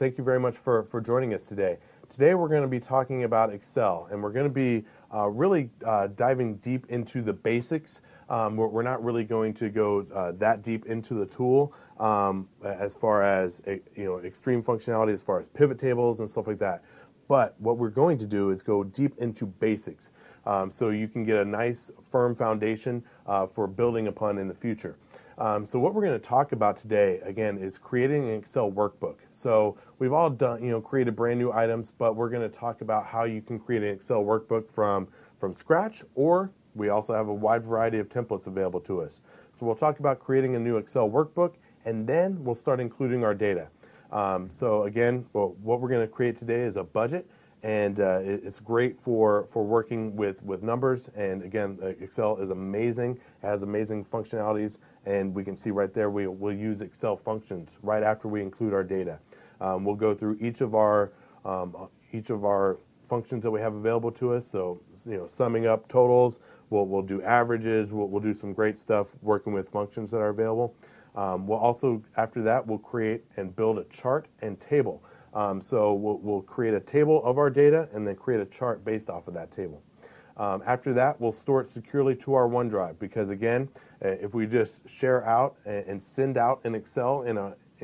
thank you very much for joining us today. Today we're going to be talking about Excel, and we're going to be really diving deep into the basics. We're not really going to go that deep into the tool as far as extreme functionality, as far as pivot tables and stuff like that. But what we're going to do is go deep into basics, so you can get a nice firm foundation for building upon in the future. So what we're going to talk about today, again, is creating an Excel workbook. So we've all done, created brand new items, but we're going to talk about how you can create an Excel workbook from scratch, or we also have a wide variety of templates available to us. So we'll talk about creating a new Excel workbook, and then we'll start including our data. So again, what we're going to create today is a budget, and it's great for working with numbers. And again, Excel is amazing, has amazing functionalities, and we can see right there we'll use Excel functions right after we include our data. We'll go through each of our functions that we have available to us. So summing up totals, we'll do averages, we'll do some great stuff working with functions that are available. We'll also, after that, we'll create and build a chart and table. So we'll create a table of our data and then create a chart based off of that table. After that, we'll store it securely to our OneDrive, because again, if we just share out and send out an Excel in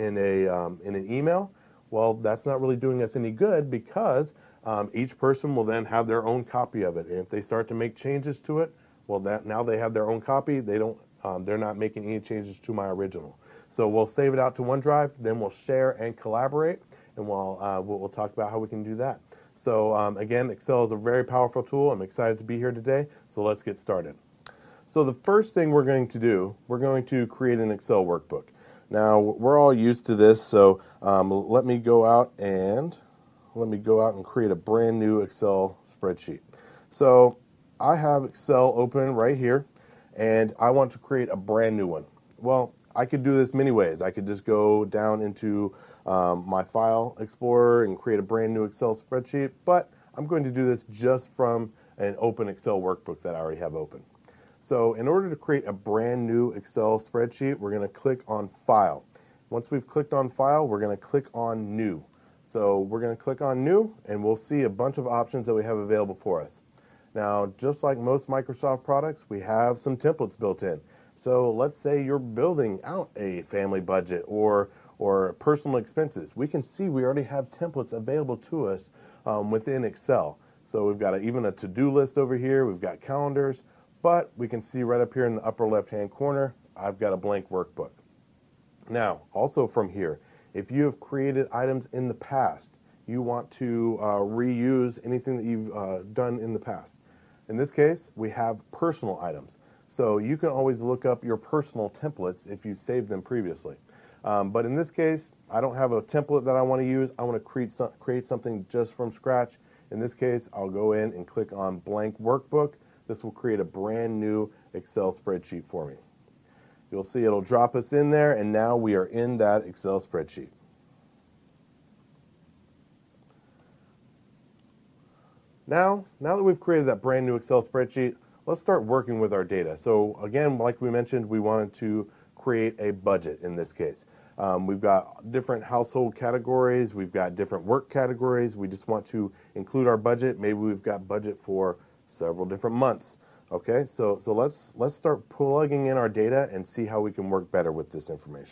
an email, well, that's not really doing us any good, because each person will then have their own copy of it. And if they start to make changes to it, well, now they have their own copy. They're not making any changes to my original. So we'll save it out to OneDrive, then we'll share and collaborate, and we'll talk about how we can do that. So again, Excel is a very powerful tool. I'm excited to be here today, so let's get started. So the first thing we're going to do, we're going to create an Excel workbook. Now, we're all used to this, so let me go out and create a brand new Excel spreadsheet. So I have Excel open right here, and I want to create a brand new one. Well, I could do this many ways. I could just go down into my File Explorer and create a brand new Excel spreadsheet, but I'm going to do this just from an open Excel workbook that I already have open. So in order to create a brand new Excel spreadsheet, we're going to click on File. Once we've clicked on File, we're going to click on New. So we're going to click on New, and we'll see a bunch of options that we have available for us. Now, just like most Microsoft products, we have some templates built in. So let's say you're building out a family budget or personal expenses. We can see we already have templates available to us within Excel. So we've got even a to-do list over here. We've got calendars, but we can see right up here in the upper left-hand corner, I've got a blank workbook. Now, also from here, if you have created items in the past, you want to reuse anything that you've done in the past. In this case, we have personal items. So you can always look up your personal templates if you saved them previously. But in this case, I don't have a template that I want to use. I want to create something just from scratch. In this case, I'll go in and click on blank workbook. This will create a brand new Excel spreadsheet for me. You'll see it'll drop us in there, and now we are in that Excel spreadsheet. Now that we've created that brand new Excel spreadsheet, let's start working with our data. So again, like we mentioned, we wanted to create a budget in this case. We've got different household categories. We've got different work categories. We just want to include our budget. Maybe we've got budget for several different months. Okay, so let's start plugging in our data and see how we can work better with this information.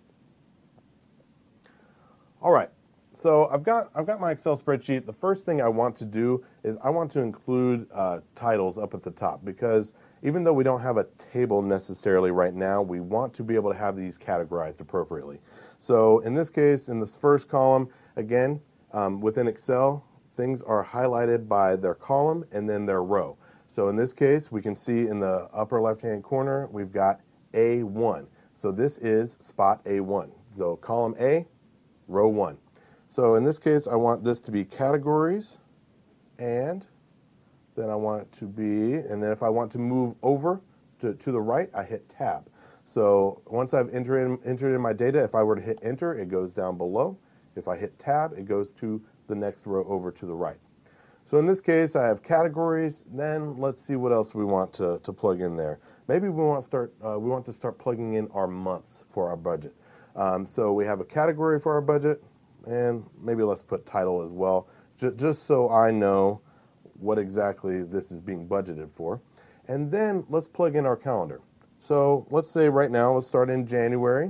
All right. So I've got my Excel spreadsheet. The first thing I want to do is I want to include titles up at the top, because even though we don't have a table necessarily right now, we want to be able to have these categorized appropriately. So in this case, in this first column, again, within Excel, things are highlighted by their column and then their row. So in this case, we can see in the upper left-hand corner, we've got A1. So this is spot A1. So column A, row 1. So in this case, I want this to be categories, and then I want it to be, and then if I want to move over to the right, I hit tab. So once I've entered in my data, if I were to hit enter, it goes down below. If I hit tab, it goes to the next row over to the right. So in this case, I have categories. Then let's see what else we want to plug in there. Maybe we want to start plugging in our months for our budget. So we have a category for our budget. and maybe let's put title as well, just so I know what exactly this is being budgeted for. And then let's plug in our calendar. So let's say right now, let's start in January.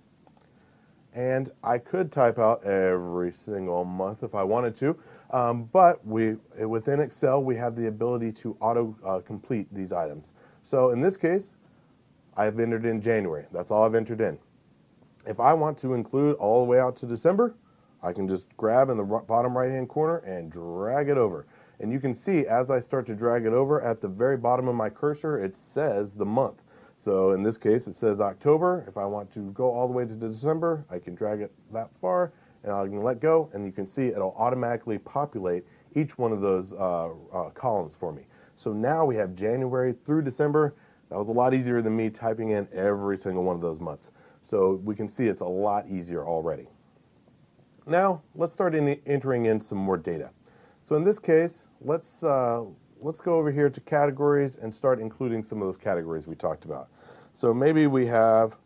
And I could type out every single month if I wanted to, but within Excel, we have the ability to auto-complete these items. So in this case, I've entered in January. That's all I've entered in. If I want to include all the way out to December, I can just grab in the bottom right-hand corner and drag it over. And you can see as I start to drag it over, at the very bottom of my cursor, it says the month. So in this case, it says October. If I want to go all the way to December, I can drag it that far, and I can let go, and you can see it'll automatically populate each one of those columns for me. So now we have January through December. That was a lot easier than me typing in every single one of those months. So we can see it's a lot easier already. Now, let's start entering in some more data. So in this case, let's go over here to categories and start including some of those categories we talked about. So maybe we have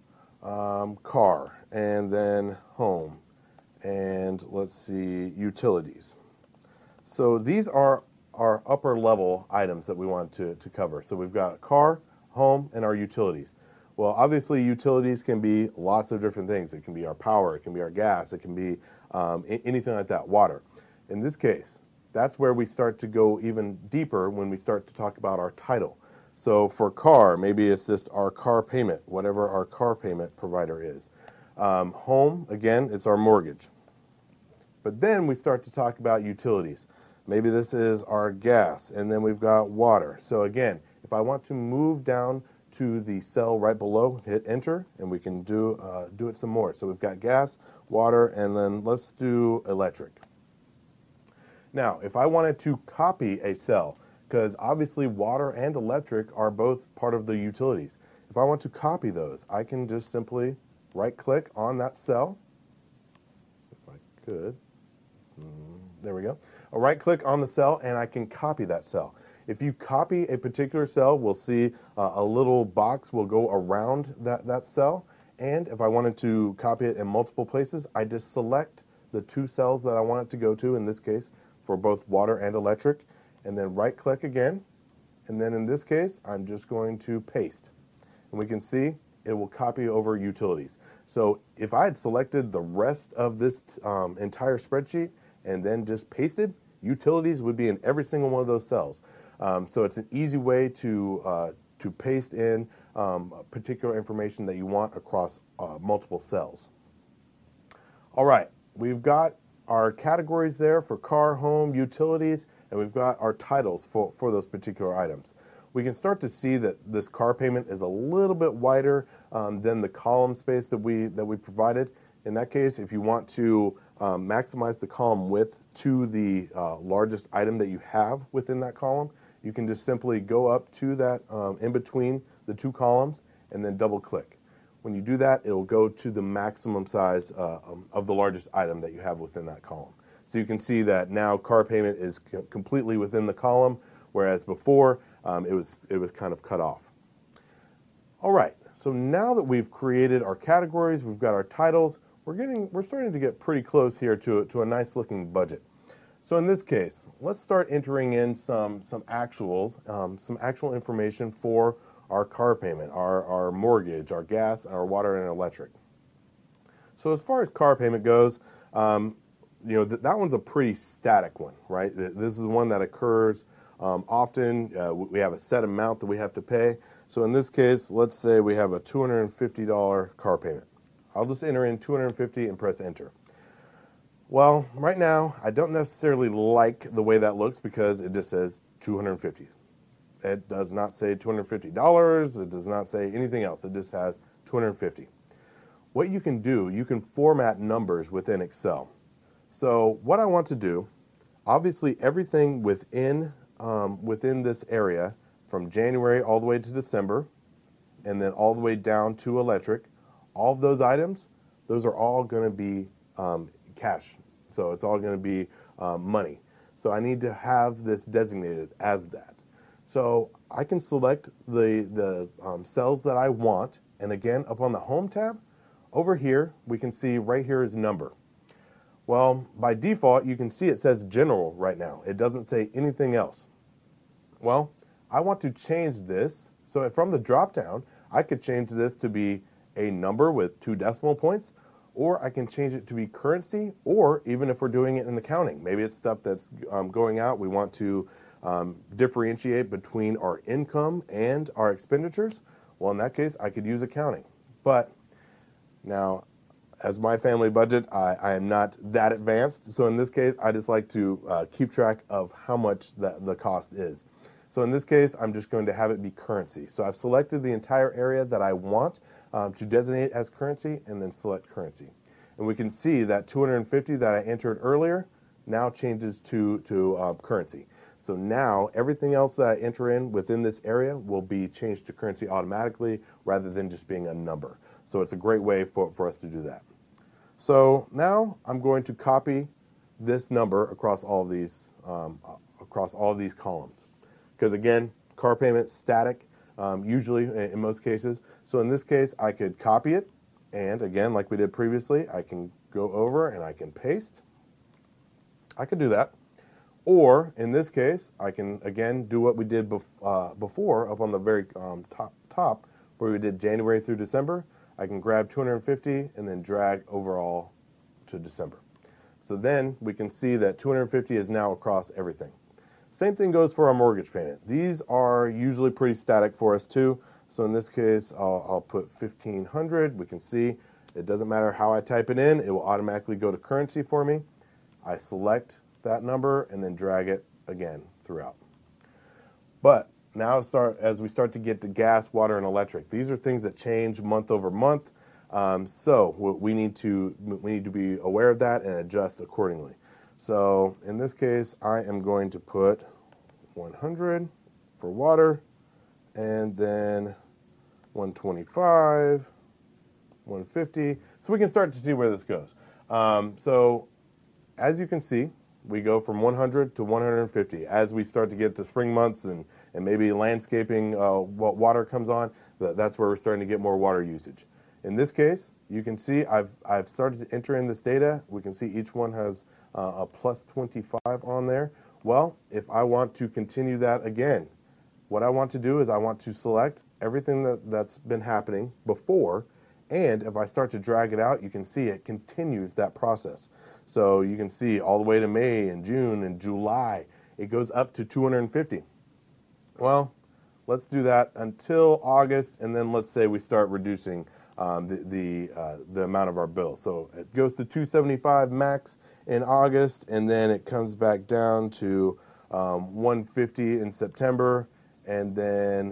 car, and then home, and let's see, utilities. So these are our upper level items that we want to cover. So we've got car, home, and our utilities. Well, obviously utilities can be lots of different things. It can be our power, it can be our gas, it can be anything like that, water. In this case, that's where we start to go even deeper when we start to talk about our title. So for car, maybe it's just our car payment, whatever our car payment provider is. Home, again, it's our mortgage. But then we start to talk about utilities. Maybe this is our gas, and then we've got water. So again, if I want to move down to the cell right below, hit enter, and we can do it some more. So we've got gas, water, and then let's do electric. Now, if I wanted to copy a cell, because obviously water and electric are both part of the utilities. If I want to copy those, I can just simply right-click on that cell. If I could. There we go. I'll right-click on the cell, and I can copy that cell. If you copy a particular cell, we'll see a little box will go around that cell. And if I wanted to copy it in multiple places, I just select the two cells that I want it to go to, in this case, for both water and electric, and then right-click again. And then in this case, I'm just going to paste. And we can see it will copy over utilities. So if I had selected the rest of this entire spreadsheet and then just pasted, utilities would be in every single one of those cells. So it's an easy way to paste in particular information that you want across multiple cells. All right, we've got our categories there for car, home, utilities, and we've got our titles for those particular items. We can start to see that this car payment is a little bit wider than the column space that we provided. In that case, if you want to maximize the column width to the largest item that you have within that column, you can just simply go up to that in between the two columns and then double click. When you do that, it'll go to the maximum size of the largest item that you have within that column. So you can see that now car payment is completely within the column, whereas before it was kind of cut off. All right, so now that we've created our categories, we've got our titles, we're starting to get pretty close here to a nice looking budget. So in this case, let's start entering in some actual information for our car payment, our mortgage, our gas, our water and electric. So as far as car payment goes, that one's a pretty static one, right? This is one that occurs often. We have a set amount that we have to pay. So in this case, let's say we have a $250 car payment. I'll just enter in $250 and press enter. Well, right now, I don't necessarily like the way that looks because it just says $250. It does not say $250. It does not say anything else. It just has $250. What you can do, you can format numbers within Excel. So what I want to do, obviously everything within this area from January all the way to December and then all the way down to electric, all of those items, those are all going to be cash. So it's all going to be money. So I need to have this designated as that. So I can select the cells that I want, and again, up on the Home tab, over here, we can see right here is number. Well, by default, you can see it says general right now. It doesn't say anything else. Well, I want to change this. So from the drop down, I could change this to be a number with 2 decimal points, or I can change it to be currency, or even if we're doing it in accounting, maybe it's stuff that's going out. We want to differentiate between our income and our expenditures. Well, in that case, I could use accounting. But now, as my family budget, I am not that advanced. So in this case, I just like to keep track of how much the cost is. So in this case, I'm just going to have it be currency. So I've selected the entire area that I want to designate as currency, and then select currency. And we can see that 250 that I entered earlier now changes to currency. So now everything else that I enter in within this area will be changed to currency automatically rather than just being a number. So it's a great way for us to do that. So now I'm going to copy this number across all these columns. Because again, car payment static, usually in most cases. So in this case, I could copy it, and again, like we did previously, I can go over and I can paste. I could do that. Or in this case, I can again do what we did before up on the very top where we did January through December. I can grab 250 and then drag overall to December. So then we can see that 250 is now across everything. Same thing goes for our mortgage payment. These are usually pretty static for us too. So in this case, I'll put 1,500. We can see it doesn't matter how I type it in. It will automatically go to currency for me. I select that number and then drag it again throughout. But now as we start to get to gas, water, and electric, these are things that change month over month. So we need to be aware of that and adjust accordingly. So in this case, I am going to put 100 for water, and then 125, 150. So we can start to see where this goes. So as you can see, we go from 100 to 150. As we start to get to spring months and maybe landscaping, water comes on, that's where we're starting to get more water usage. In this case, you can see I've started to enter in this data. We can see each one has a plus 25 on there. Well, if I want to continue that again, what I want to do is I want to select everything that's been happening before, and if I start to drag it out, you can see it continues that process. So you can see all the way to May and June and July, it goes up to 250. Well, let's do that until August, and then let's say we start reducing the amount of our bill. So it goes to 275 max in August, and then it comes back down to 150 in September, and then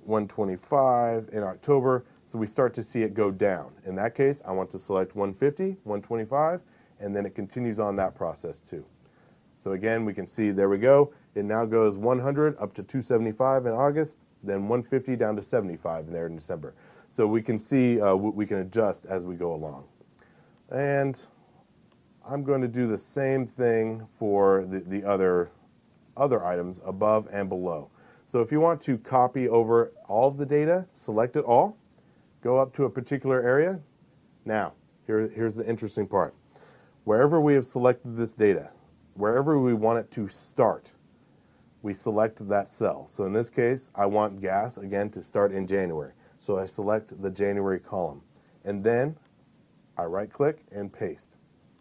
125 in October. So we start to see it go down. In that case, I want to select 150, 125, and then it continues on that process too. So again, we can see, there we go. It now goes 100 up to 275 in August, then 150 down to 75 there in December. So we can see, we can adjust as we go along. And I'm going to do the same thing for the other items above and below. So if you want to copy over all of the data, select it all, go up to a particular area. Now, here's the interesting part. Wherever we have selected this data, wherever we want it to start, we select that cell. So in this case, I want gas, again, to start in January. So I select the January column. And then I right-click and paste.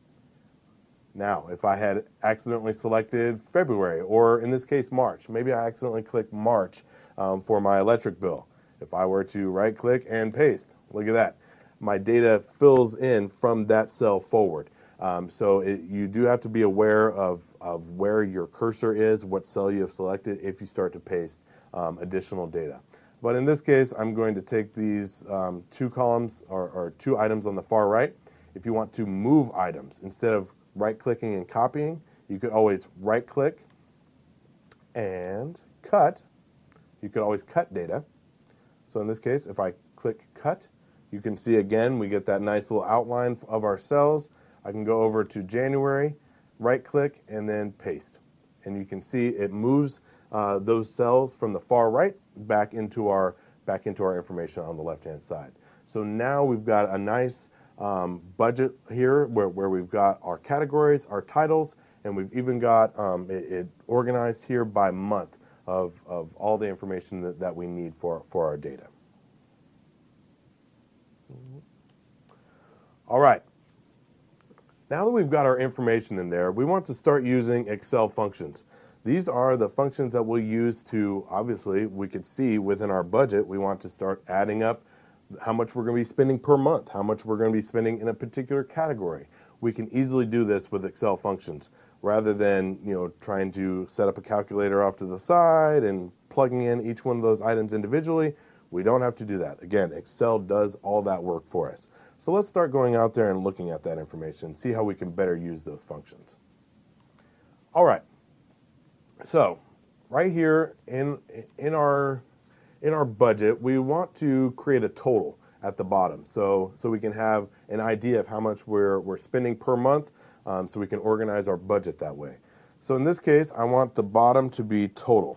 Now, if I had accidentally selected February, or in this case, March, maybe I accidentally clicked March for my electric bill. If I were to right-click and paste, look at that. My data fills in from that cell forward. So you do have to be aware of where your cursor is, what cell you have selected, if you start to paste additional data. But in this case, I'm going to take these 2 columns or 2 items on the far right. If you want to move items, instead of right-clicking and copying, you could always right-click and cut. You could always cut data. So in this case, if I click cut, you can see again, we get that nice little outline of our cells. I can go over to January, right-click, and then paste. And you can see it moves those cells from the far right back into our information on the left-hand side. So now we've got a nice budget here where we've got our categories, our titles, and we've even got it organized here by month of all the information that we need for our data. All right. Now that we've got our information in there, we want to start using Excel functions. These are the functions that we'll use to, obviously, we could see within our budget, we want to start adding up how much we're going to be spending per month, how much we're going to be spending in a particular category. We can easily do this with Excel functions rather than, trying to set up a calculator off to the side and plugging in each one of those items individually. We don't have to do that. Again, Excel does all that work for us. So let's start going out there and looking at that information, see how we can better use those functions. All right. So right here in our budget, we want to create a total at the bottom, so we can have an idea of how much we're spending per month, so we can organize our budget that way. So in this case, I want the bottom to be total.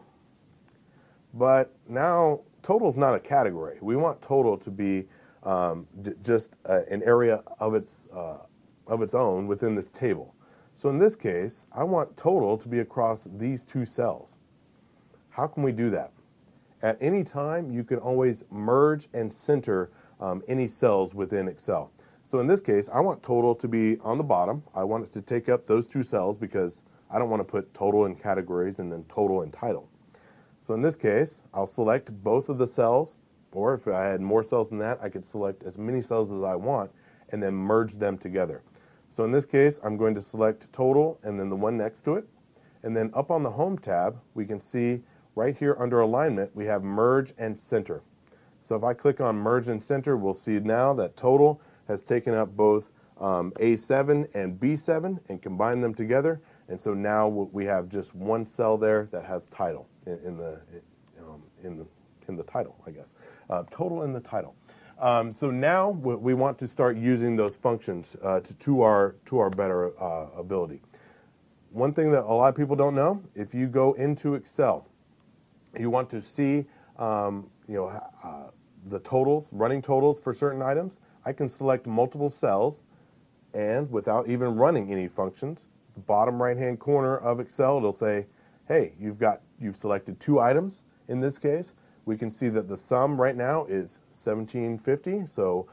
But now total is not a category. We want total to be just an area of its own within this table. So in this case, I want total to be across these two cells. How can we do that? At any time, you can always merge and center any cells within Excel. So in this case, I want total to be on the bottom. I want it to take up those two cells because I don't want to put total in categories and then total in title. So in this case, I'll select both of the cells, or if I had more cells than that, I could select as many cells as I want and then merge them together. So in this case, I'm going to select total and then the one next to it. And then up on the Home tab, we can see right here under alignment, we have merge and center. So if I click on merge and center, we'll see now that total has taken up both A7 and B7 and combined them together. And so now we have just one cell there that has title in the title, I guess. Total in the title. So now we want to start using those functions to our better ability. One thing that a lot of people don't know, if you go into Excel, you want to see the totals, running totals for certain items. I can select multiple cells, and without even running any functions, the bottom right-hand corner of Excel, it'll say, hey, you've selected two items in this case. We can see that the sum right now is $1,750, so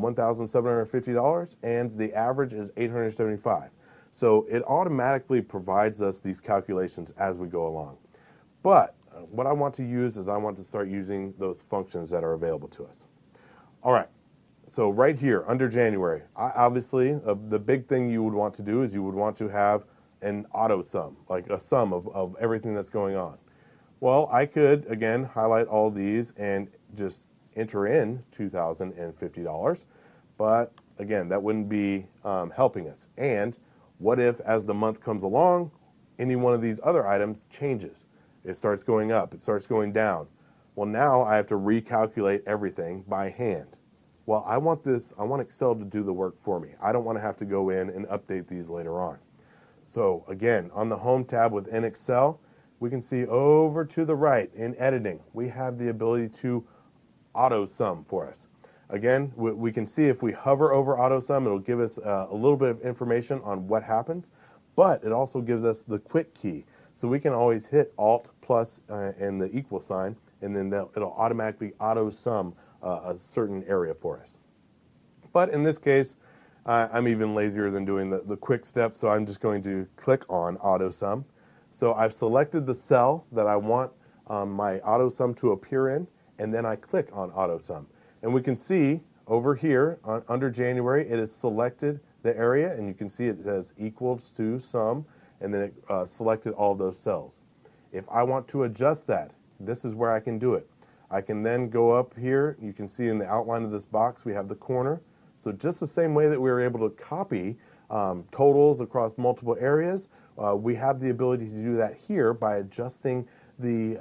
$1,750, and the average is $875. So it automatically provides us these calculations as we go along. But what I want to use is I want to start using those functions that are available to us. All right, so right here under January, obviously the big thing you would want to do is you would want to have an auto sum, like a sum of everything that's going on. Well, I could, again, highlight all these and just enter in $2,050, but again, that wouldn't be helping us. And what if, as the month comes along, any one of these other items changes? It starts going up, it starts going down. Well, now I have to recalculate everything by hand. Well, I want Excel to do the work for me. I don't want to have to go in and update these later on. So again, on the Home tab within Excel, we can see over to the right in editing, we have the ability to auto sum for us. Again, we can see if we hover over auto sum, it'll give us a little bit of information on what happens, but it also gives us the quit key. So we can always hit Alt plus and the equal sign, and then it'll automatically auto sum a certain area for us. But in this case, I'm even lazier than doing the quick steps, so I'm just going to click on auto sum. So I've selected the cell that I want my auto sum to appear in, and then I click on auto sum. And we can see over here under January, it has selected the area, and you can see it says equals to sum, and then it selected all those cells. If I want to adjust that, this is where I can do it. I can then go up here. You can see in the outline of this box, we have the corner. So just the same way that we were able to copy totals across multiple areas, we have the ability to do that here by adjusting the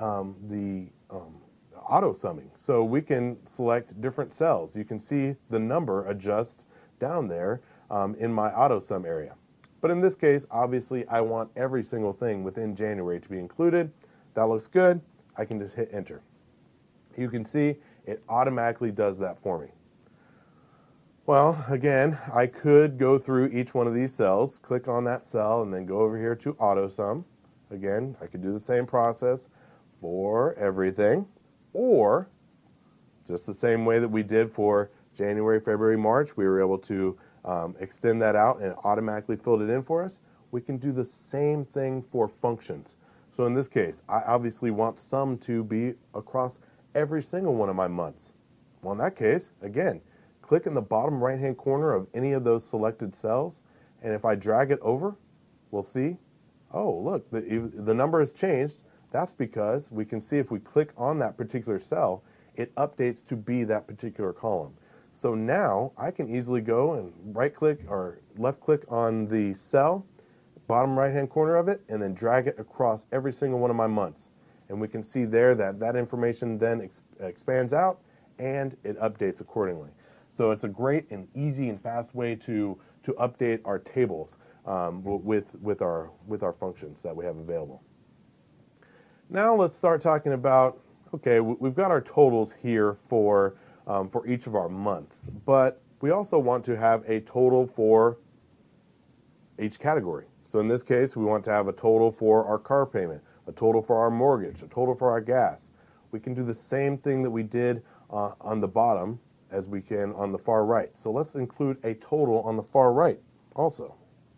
auto summing. So we can select different cells. You can see the number adjust down there in my auto sum area. But in this case, obviously, I want every single thing within January to be included. That looks good. I can just hit enter. You can see it automatically does that for me. Well, again, I could go through each one of these cells, click on that cell, and then go over here to AutoSum. Again, I could do the same process for everything, or just the same way that we did for January, February, March, we were able to extend that out and it automatically filled it in for us. We can do the same thing for functions. So in this case, I obviously want sum to be across every single one of my months. Well, in that case, again, click in the bottom right-hand corner of any of those selected cells, and if I drag it over, we'll see, oh, look, the number has changed. That's because we can see if we click on that particular cell, it updates to be that particular column. So now I can easily go and right-click or left-click on the cell, bottom right-hand corner of it, and then drag it across every single one of my months. And we can see there that that information then expands out and it updates accordingly. So it's a great and easy and fast way to update our tables with our functions that we have available. Now let's start talking about, okay, we've got our totals here for each of our months, but we also want to have a total for each category. So in this case, we want to have a total for our car payment, a total for our mortgage, a total for our gas. We can do the same thing that we did on the bottom as we can on the far right. So let's include a total on the far right also.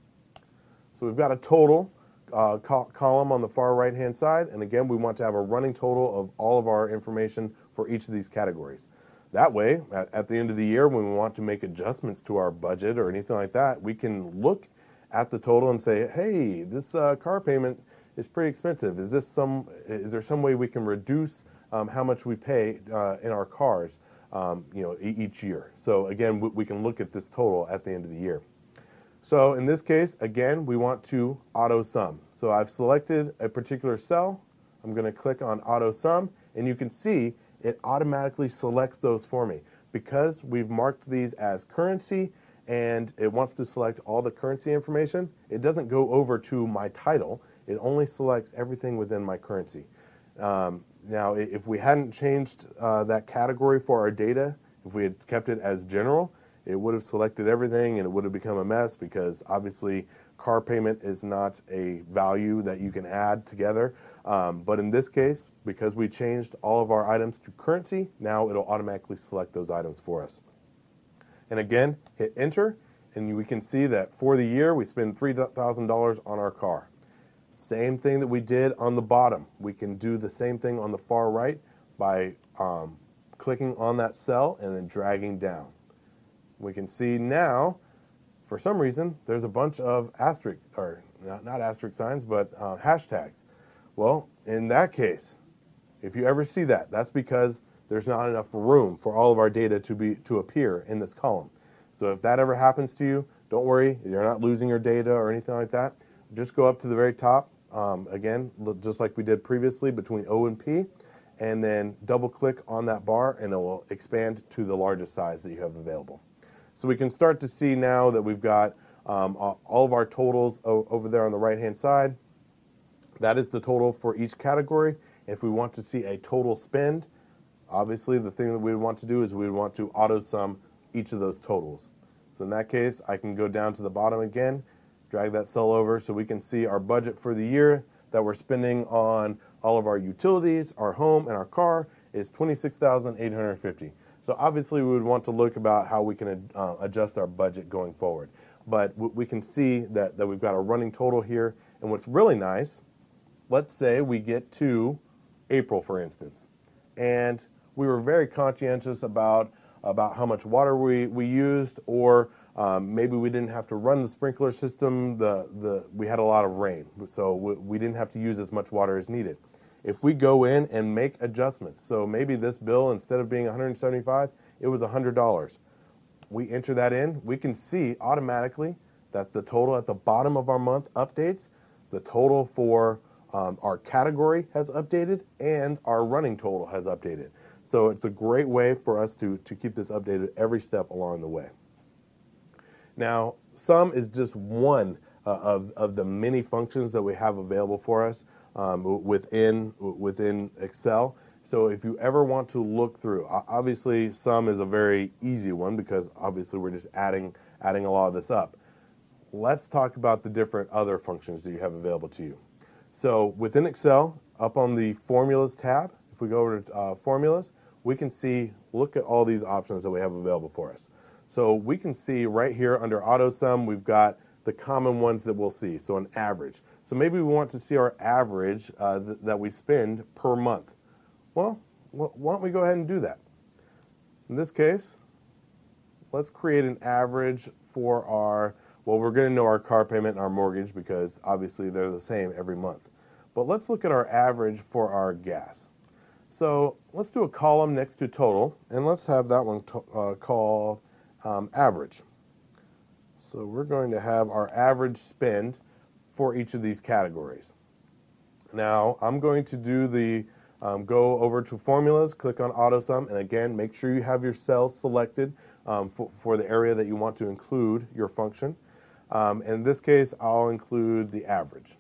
So we've got a total column on the far right-hand side, and again, we want to have a running total of all of our information for each of these categories. That way, at the end of the year, when we want to make adjustments to our budget or anything like that, we can look at the total and say, hey, this car payment is pretty expensive. Is there some way we can reduce how much we pay in our cars each year? So again, we can look at this total at the end of the year. So in this case, again, we want to auto sum. So I've selected a particular cell. I'm going to click on auto sum, and you can see it automatically selects those for me. Because we've marked these as currency and it wants to select all the currency information, it doesn't go over to my title. It only selects everything within my currency. Now, if we hadn't changed that category for our data, if we had kept it as general, it would have selected everything and it would have become a mess because obviously car payment is not a value that you can add together. But in this case, because we changed all of our items to currency, now it'll automatically select those items for us. And again, hit enter, and we can see that for the year we spend $3,000 on our car. Same thing that we did on the bottom. We can do the same thing on the far right by clicking on that cell and then dragging down. We can see now, for some reason, there's a bunch of asterisk, or not asterisk signs, but hashtags. Well, in that case, if you ever see that, that's because there's not enough room for all of our data to appear in this column. So if that ever happens to you, don't worry, you're not losing your data or anything like that. Just go up to the very top, again, just like we did previously between O and P, and then double click on that bar and it will expand to the largest size that you have available. So we can start to see now that we've got all of our totals over there on the right-hand side. That is the total for each category. If we want to see a total spend, obviously the thing that we would want to do is we would want to auto sum each of those totals. So in that case, I can go down to the bottom again, drag that cell over so we can see our budget for the year that we're spending on all of our utilities, our home, and our car is $26,850. So obviously we would want to look about how we can adjust our budget going forward. But we can see that we've got a running total here. And what's really nice, let's say we get to April, for instance, and we were very conscientious about how much water we used, or maybe we didn't have to run the sprinkler system. We had a lot of rain, so we didn't have to use as much water as needed. If we go in and make adjustments, so maybe this bill, instead of being $175, it was $100. We enter that in, we can see automatically that the total at the bottom of our month updates, the total for our category has updated, and our running total has updated. So it's a great way for us to keep this updated every step along the way. Now, sum is just one of the many functions that we have available for us within Excel. So if you ever want to look through, obviously sum is a very easy one because obviously we're just adding a lot of this up. Let's talk about the different other functions that you have available to you. So within Excel, up on the Formulas tab, if we go over to Formulas, we can see, look at all these options that we have available for us. So we can see right here under Auto Sum, we've got the common ones that we'll see, so an average. So maybe we want to see our average that we spend per month. Well, why don't we go ahead and do that? In this case, let's create an average for our, well, we're going to know our car payment and our mortgage because obviously they're the same every month. But let's look at our average for our gas. So let's do a column next to total, and let's have that one called average. So we're going to have our average spend for each of these categories. Now I'm going to do the go over to Formulas, click on Auto Sum, and again, make sure you have your cells selected for the area that you want to include your function. In this case, I'll include the average.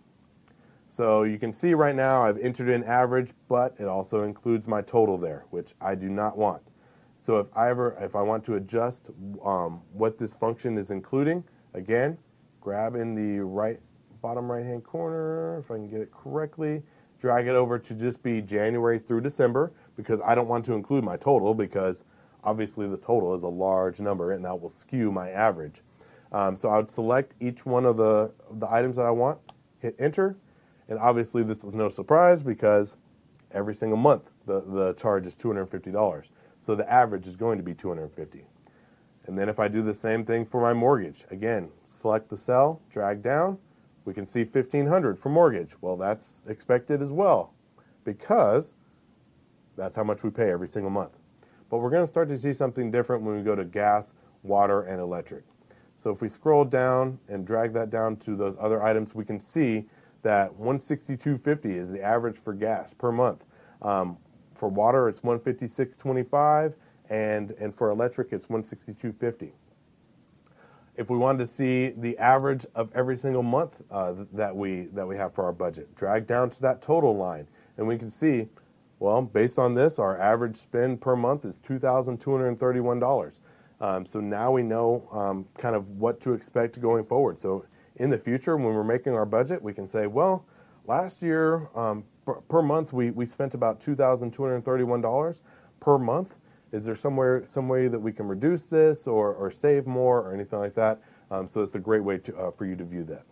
So you can see right now I've entered in average, but it also includes my total there, which I do not want. So if I want to adjust what this function is including, again, grab in the bottom right hand corner, if I can get it correctly, drag it over to just be January through December, because I don't want to include my total, because obviously the total is a large number and that will skew my average. So I would select each one of the items that I want, hit enter, and obviously this is no surprise because every single month the charge is $250. So the average is going to be $250. And then if I do the same thing for my mortgage, again, select the cell, drag down, we can see $1,500 for mortgage. Well, that's expected as well because that's how much we pay every single month. But we're going to start to see something different when we go to gas, water, and electric. So if we scroll down and drag that down to those other items, we can see that $162.50 is the average for gas per month. For water, it's $156.25, and for electric, it's $162.50. If we wanted to see the average of every single month that we have for our budget, drag down to that total line, and we can see, well, based on this, our average spend per month is $2,231. So now we know kind of what to expect going forward. So in the future, when we're making our budget, we can say, well, last year per month we spent about $2,231 per month. Is there some way that we can reduce this or save more or anything like that? So it's a great way for you to view that.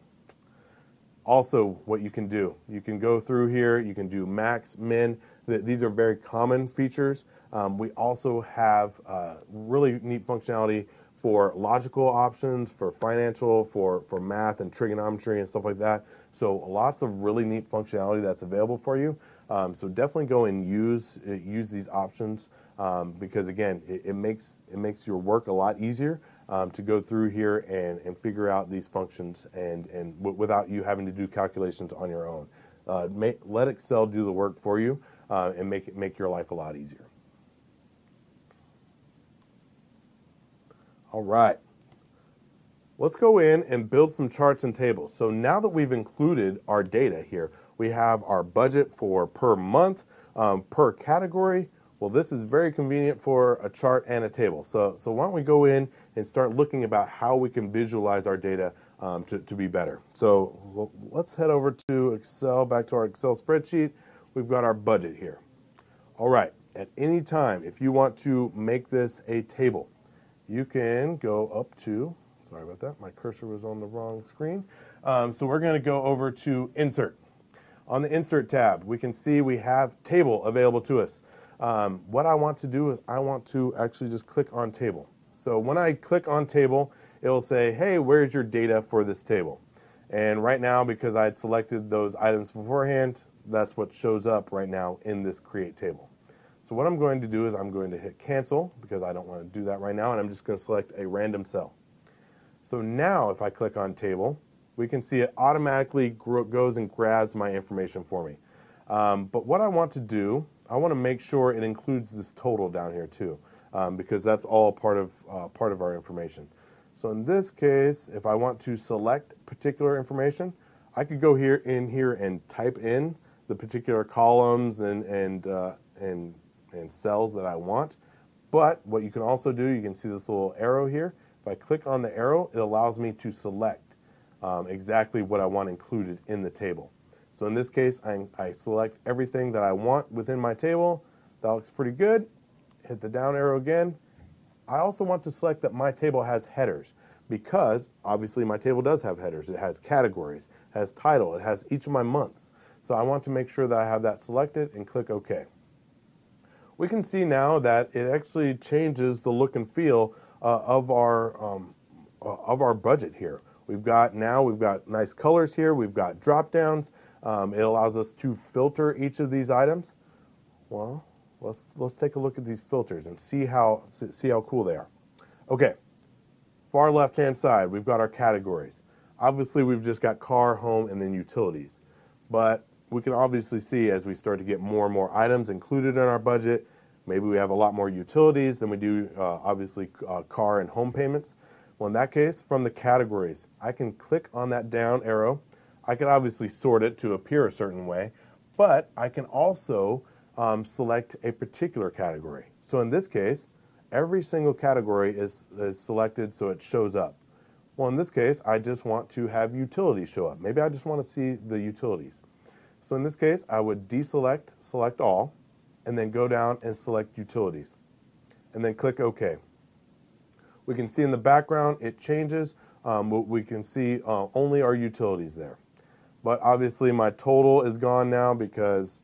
Also, what you can do, you can go through here, you can do max, min. These are very common features. We also have really neat functionality for logical options, for financial, for math and trigonometry and stuff like that. So lots of really neat functionality that's available for you. So definitely go and use these options because again, it makes your work a lot easier to go through here and figure out these functions and without you having to do calculations on your own. Let Excel do the work for you and make your life a lot easier. All right, let's go in and build some charts and tables. So now that we've included our data here, we have our budget for per month, per category. Well, this is very convenient for a chart and a table. So why don't we go in and start looking about how we can visualize our data to be better. So let's head over to Excel, back to our Excel spreadsheet. We've got our budget here. All right, at any time, if you want to make this a table, you can go up to, sorry about that, my cursor was on the wrong screen. So we're going to go over to Insert. On the Insert tab, we can see we have Table available to us. What I want to do is I want to actually just click on Table. So when I click on Table, it'll say, hey, where's your data for this table? And right now, because I had selected those items beforehand, that's what shows up right now in this Create Table. So what I'm going to do is I'm going to hit Cancel because I don't want to do that right now, and I'm just going to select a random cell. So now if I click on Table, we can see it automatically goes and grabs my information for me. But what I want to do, I want to make sure it includes this total down here too, because that's all part of our information. So in this case, if I want to select particular information, I could go here and type in the particular columns and and cells that I want. But what you can also do, you can see this little arrow here. If I click on the arrow, it allows me to select exactly what I want included in the table. So in this case, I select everything that I want within my table. That looks pretty good. Hit the down arrow again. I also want to select that my table has headers, because obviously my table does have headers. It has categories, it has title, it has each of my months. So I want to make sure that I have that selected and click OK. We can see now that it actually changes the look and feel of our budget here. We've got nice colors here. We've got drop downs. It allows us to filter each of these items. Well, let's take a look at these filters and see how cool they are. Okay, far left hand side, we've got our categories. Obviously, we've just got car, home, and then utilities. But we can obviously see as we start to get more and more items included in our budget, maybe we have a lot more utilities than we do obviously car and home payments. Well, in that case, from the categories, I can click on that down arrow. I can obviously sort it to appear a certain way, but I can also select a particular category. So in this case, every single category is selected so it shows up. Well, in this case, I just want to have utilities show up. Maybe I just want to see the utilities. So in this case, I would deselect, select all, and then go down and select utilities, and then click OK. We can see in the background it changes. We can see only our utilities there. But obviously my total is gone now because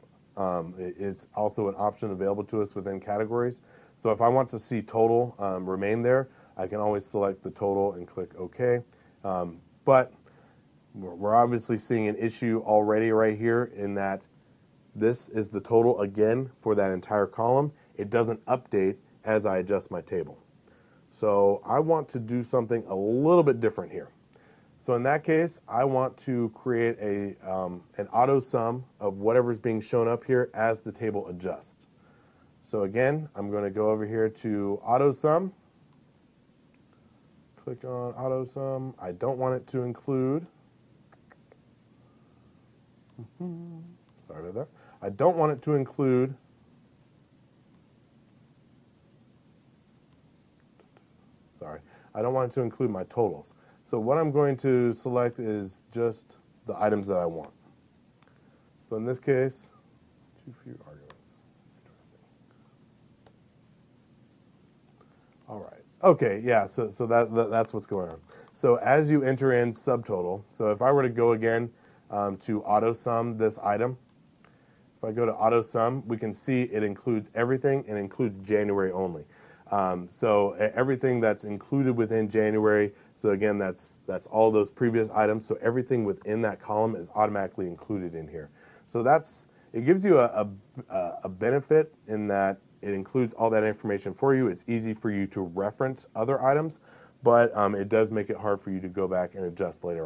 it's also an option available to us within categories. So if I want to see total remain there, I can always select the total and click OK. But we're obviously seeing an issue already right here in that this is the total again for that entire column. It doesn't update as I adjust my table. So I want to do something a little bit different here. So in that case, I want to create an auto sum of whatever's being shown up here as the table adjusts. So again, I'm going to go over here to auto sum. Click on auto sum. I don't want it to include. Sorry about that. I don't want it to include I don't want it to include my totals. So what I'm going to select is just the items that I want. So in this case, too few arguments. Interesting. All right. Okay, yeah, so that's what's going on. So as you enter in subtotal, so if I were to go again to auto sum this item, if I go to auto sum, we can see it includes everything and includes January only. So everything that's included within January, so again, that's all those previous items. So everything within that column is automatically included in here. So it gives you a benefit in that it includes all that information for you. It's easy for you to reference other items, but it does make it hard for you to go back and adjust later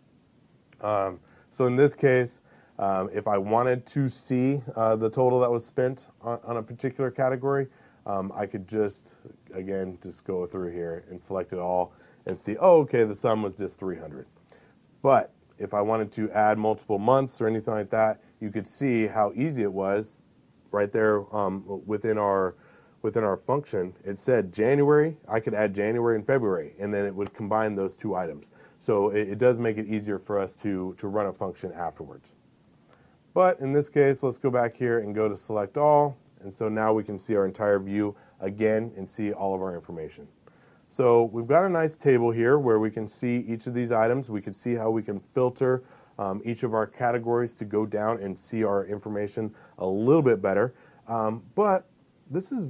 on. So in this case, if I wanted to see the total that was spent on a particular category, I could just go through here and select it all and see, oh, okay, the sum was just 300. But if I wanted to add multiple months or anything like that, you could see how easy it was right there within our function. It said January. I could add January and February, and then it would combine those two items. So it does make it easier for us to run a function afterwards. But in this case, let's go back here and go to select all. And so now we can see our entire view again and see all of our information. So we've got a nice table here where we can see each of these items. We can see how we can filter each of our categories to go down and see our information a little bit better. But this is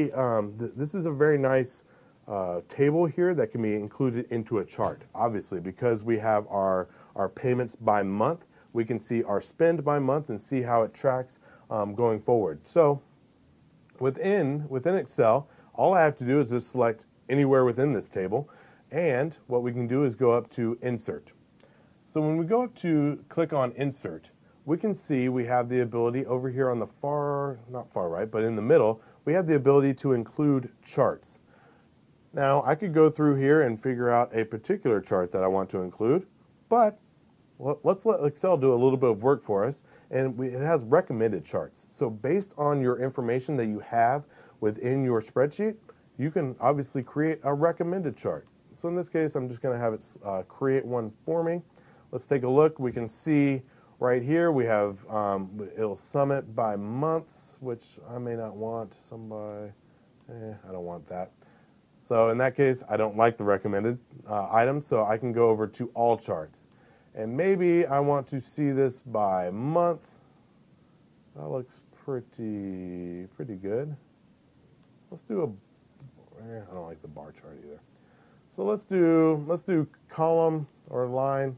a very nice table here that can be included into a chart, obviously, because we have our payments by month. We can see our spend by month and see how it tracks going forward. So within Excel, all I have to do is just select anywhere within this table, and what we can do is go up to Insert. So when we go up to click on Insert, we can see we have the ability over here on the not far right, but in the middle, we have the ability to include charts. Now, I could go through here and figure out a particular chart that I want to include, but let's let Excel do a little bit of work for us, and it has recommended charts. So based on your information that you have within your spreadsheet, you can obviously create a recommended chart. So in this case, I'm just going to have it create one for me. Let's take a look. We can see right here we have, it'll sum it by months, which I may not want. Some by, I don't want that. So in that case, I don't like the recommended items, so I can go over to all charts. And maybe I want to see this by month. That looks pretty good. Let's do I don't like the bar chart either. So let's do column or line.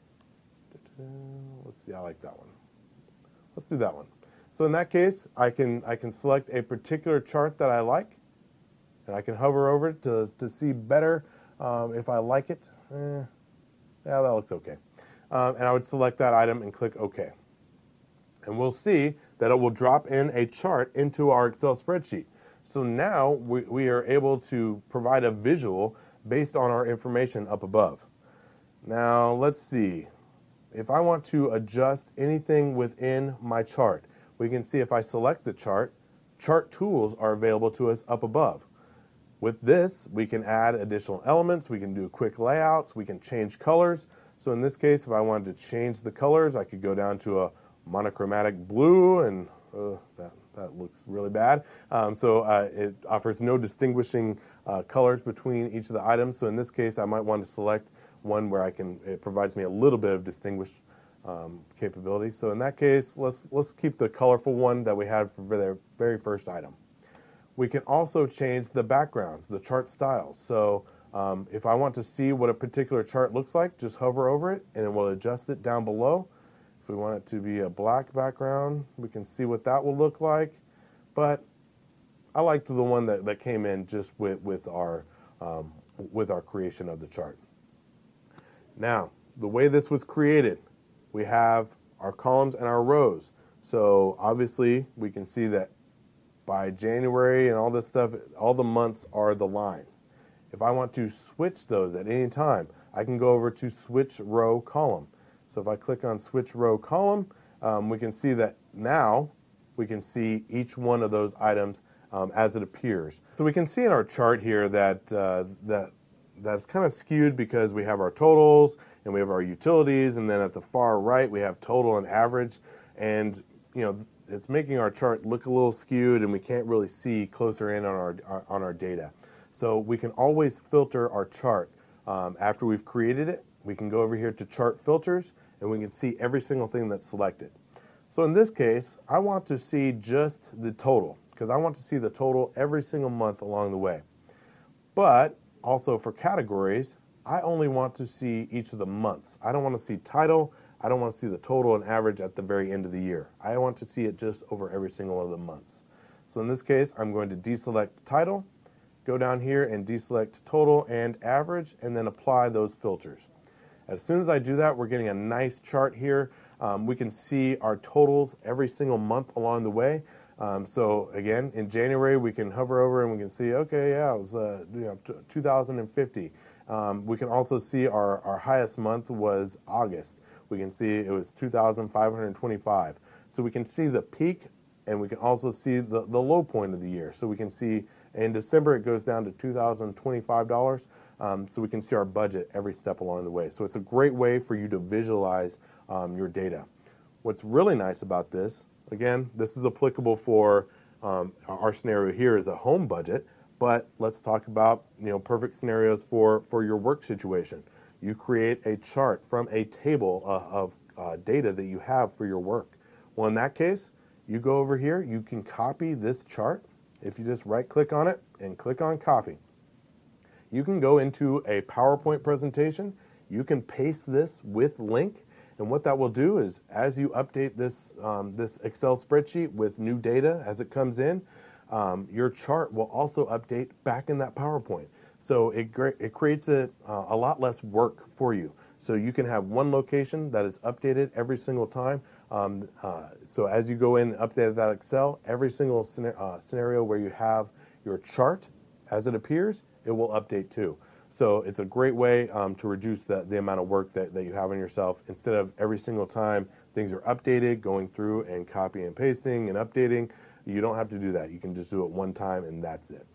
Let's see, I like that one. Let's do that one. So in that case, I can select a particular chart that I like, and I can hover over it to see better if I like it. Yeah, that looks okay. And I would select that item and click OK. And we'll see that it will drop in a chart into our Excel spreadsheet. So now we are able to provide a visual based on our information up above. Now let's see. If I want to adjust anything within my chart, we can see if I select the chart, chart tools are available to us up above. With this, we can add additional elements, we can do quick layouts, we can change colors. So in this case, if I wanted to change the colors, I could go down to a monochromatic blue, and that looks really bad. It offers no distinguishing colors between each of the items. So in this case, I might want to select one where it provides me a little bit of distinguished capability. So in that case, let's keep the colorful one that we had for the very first item. We can also change the backgrounds, the chart styles. So if I want to see what a particular chart looks like, just hover over it and it will adjust it down below. If we want it to be a black background, we can see what that will look like. But I liked the one that came in just with our creation of the chart. Now, the way this was created, we have our columns and our rows. So obviously, we can see that by January and all this stuff, all the months are the lines. If I want to switch those at any time, I can go over to Switch Row Column. So if I click on Switch Row Column, we can see that now we can see each one of those items as it appears. So we can see in our chart here that's kind of skewed because we have our totals and we have our utilities, and then at the far right we have total and average, and it's making our chart look a little skewed, and we can't really see closer in on our data. So we can always filter our chart after we've created it. We can go over here to Chart Filters, and we can see every single thing that's selected. So in this case, I want to see just the total, because I want to see the total every single month along the way. But also for categories, I only want to see each of the months. I don't want to see title. I don't want to see the total and average at the very end of the year. I want to see it just over every single one of the months. So in this case, I'm going to deselect title, go down here and deselect total and average, and then apply those filters. As soon as I do that, we're getting a nice chart here. We can see our totals every single month along the way. So again, in January, we can hover over and we can see, okay, yeah, it was 2,050. We can also see our highest month was August. We can see it was 2,525. So we can see the peak, and we can also see the low point of the year. So we can see in December it goes down to $2,025. So we can see our budget every step along the way. So it's a great way for you to visualize your data. What's really nice about this, again, this is applicable for our scenario here is a home budget, but let's talk about perfect scenarios for your work situation. You create a chart from a table of data that you have for your work. Well, in that case, you go over here, you can copy this chart. If you just right-click on it and click on Copy, you can go into a PowerPoint presentation. You can paste this with link, and what that will do is as you update this Excel spreadsheet with new data as it comes in, your chart will also update back in that PowerPoint. So it creates a lot less work for you. So you can have one location that is updated every single time. So as you go in and update that Excel, every single scenario where you have your chart as it appears, it will update too. So it's a great way to reduce the amount of work that you have on yourself. Instead of every single time things are updated, going through and copying and pasting and updating, you don't have to do that. You can just do it one time and that's it.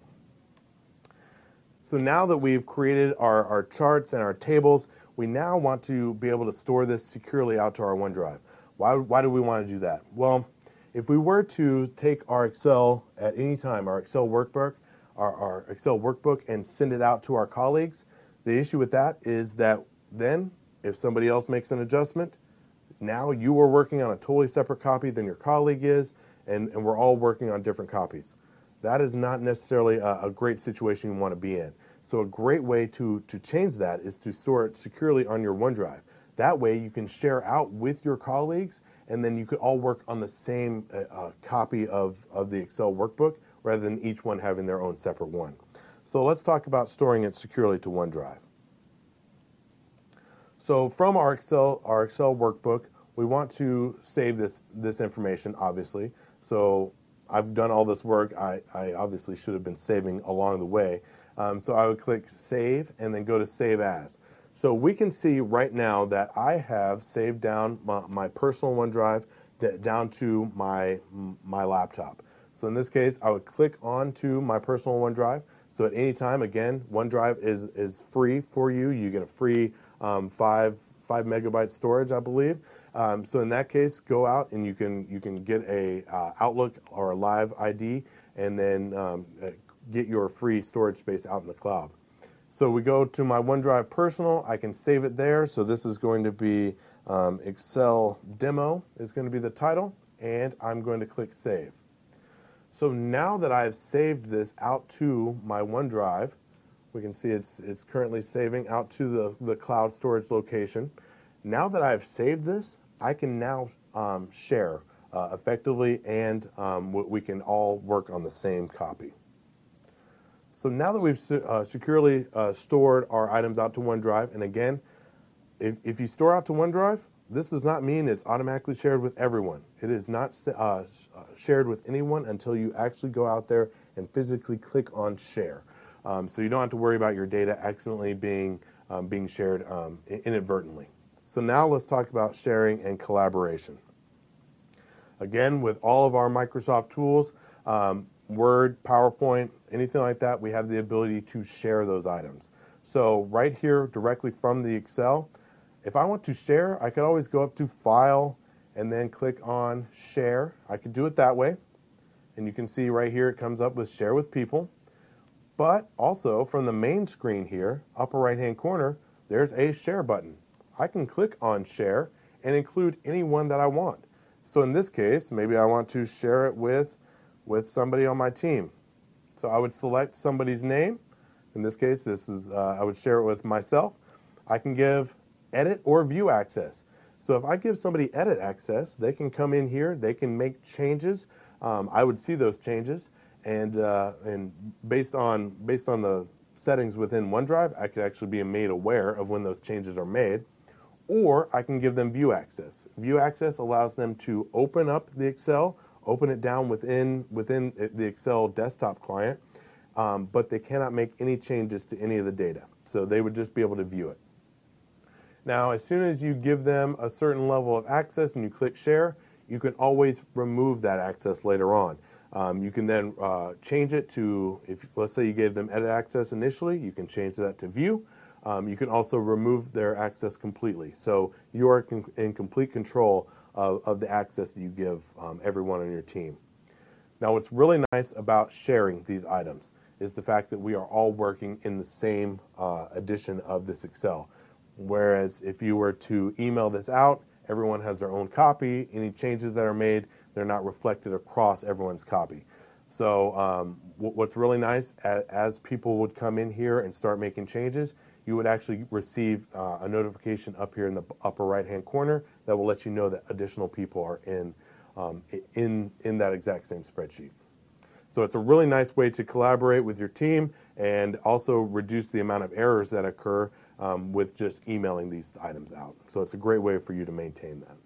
So now that we've created our charts and our tables, we now want to be able to store this securely out to our OneDrive. Why do we want to do that? Well, if we were to take our Excel at any time, our Excel workbook, our Excel workbook, and send it out to our colleagues, the issue with that is that then if somebody else makes an adjustment, now you are working on a totally separate copy than your colleague is, and we're all working on different copies. That is not necessarily a great situation you want to be in. So a great way to change that is to store it securely on your OneDrive. That way you can share out with your colleagues, and then you could all work on the same copy of the Excel workbook rather than each one having their own separate one. So let's talk about storing it securely to OneDrive. So from our Excel workbook, we want to save this information, obviously. So I've done all this work. I obviously should have been saving along the way. So I would click Save and then go to Save As. So we can see right now that I have saved down my personal OneDrive down to my laptop. So in this case, I would click on to my personal OneDrive. So at any time, again, OneDrive is free for you. You get a free 5 megabyte storage, I believe. So in that case, go out and you can get a Outlook or a Live ID, and then get your free storage space out in the cloud. So we go to my OneDrive personal. I can save it there. So this is going to be Excel Demo is going to be the title, and I'm going to click Save. So now that I've saved this out to my OneDrive, we can see it's currently saving out to the cloud storage location. Now that I've saved this, I can now share effectively, and we can all work on the same copy. So now that we've securely stored our items out to OneDrive, and again, if you store out to OneDrive, this does not mean it's automatically shared with everyone. It is not shared with anyone until you actually go out there and physically click on Share. So you don't have to worry about your data accidentally being shared inadvertently. So now let's talk about sharing and collaboration. Again, with all of our Microsoft tools, Word, PowerPoint, anything like that, we have the ability to share those items. So right here, directly from the Excel, if I want to share, I could always go up to File and then click on Share. I could do it that way. And you can see right here it comes up with Share with People. But also from the main screen here, upper right-hand corner, there's a Share button. I can click on Share and include anyone that I want. So in this case, maybe I want to share it with somebody on my team. So I would select somebody's name. In this case, I would share it with myself. I can give edit or view access. So if I give somebody edit access, they can come in here, they can make changes. I would see those changes, and based on the settings within OneDrive, I could actually be made aware of when those changes are made. Or I can give them view access. View access allows them to open up the Excel, open it down within the Excel desktop client, but they cannot make any changes to any of the data. So they would just be able to view it. Now, as soon as you give them a certain level of access and you click Share, you can always remove that access later on. You can then change it to, let's say you gave them edit access initially, you can change that to view. You can also remove their access completely. So you are in complete control of the access that you give everyone on your team. Now, what's really nice about sharing these items is the fact that we are all working in the same edition of this Excel. Whereas if you were to email this out, everyone has their own copy. Any changes that are made, they're not reflected across everyone's copy. So what's really nice, as people would come in here and start making changes, you would actually receive a notification up here in the upper right-hand corner that will let you know that additional people are in that exact same spreadsheet. So it's a really nice way to collaborate with your team and also reduce the amount of errors that occur with just emailing these items out. So it's a great way for you to maintain that.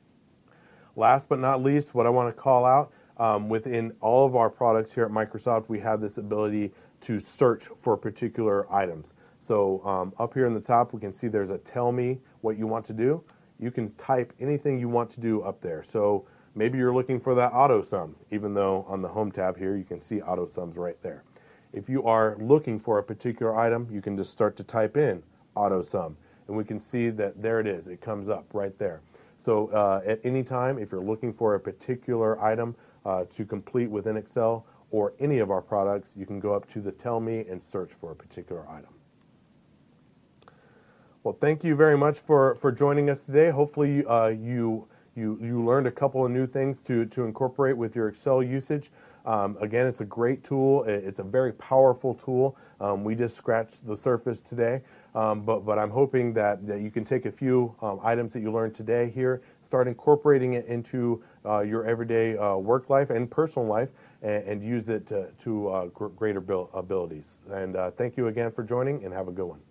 Last but not least, what I want to call out, within all of our products here at Microsoft, we have this ability to search for particular items. So up here in the top, we can see there's a tell me what you want to do. You can type anything you want to do up there. So maybe you're looking for that auto sum, even though on the home tab here, you can see auto sums right there. If you are looking for a particular item, you can just start to type in auto sum, and we can see that there it is. It comes up right there. So at any time, if you're looking for a particular item to complete within Excel or any of our products, you can go up to the Tell Me and search for a particular item. Well, thank you very much for joining us today. Hopefully you learned a couple of new things to incorporate with your Excel usage. Again, it's a great tool. It's a very powerful tool. We just scratched the surface today, but I'm hoping that you can take a few items that you learned today here, start incorporating it into your everyday work life and personal life, and use it to greater abilities. And thank you again for joining, and have a good one.